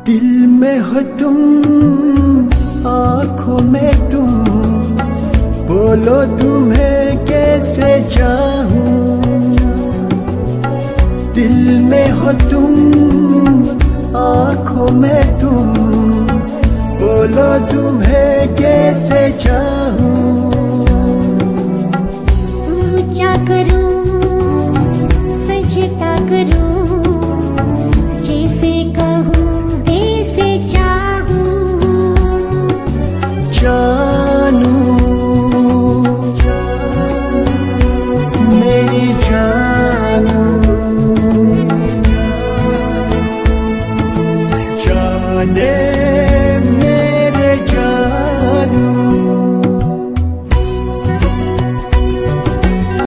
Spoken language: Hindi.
दिल में हो तुम, आँखों में तुम, बोलो तुम्हें कैसे चाहूं। दिल में हो तुम, आँखों में तुम, बोलो तुम्हें कैसे चाहूं।